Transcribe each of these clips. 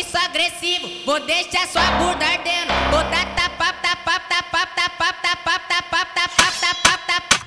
sou agressivo, vou deixar sua bunda ardendo. Vou dar tapa, tapa, tapa, tapa, tapa, tapa, tapa, tapa, tapa.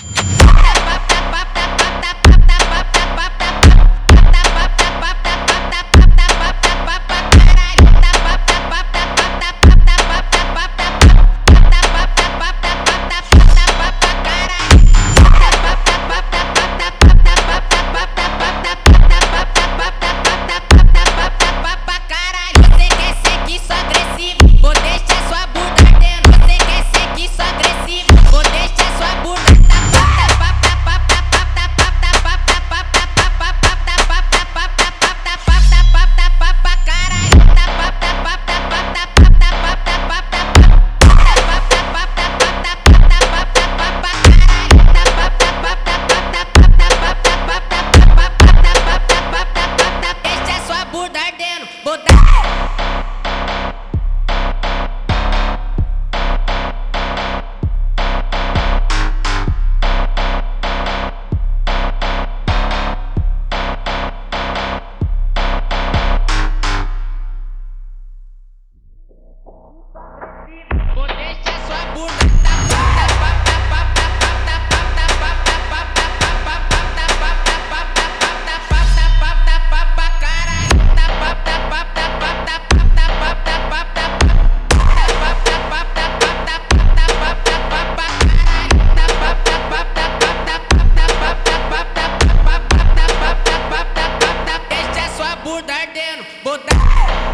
Vou deixar sua bunda ardendo.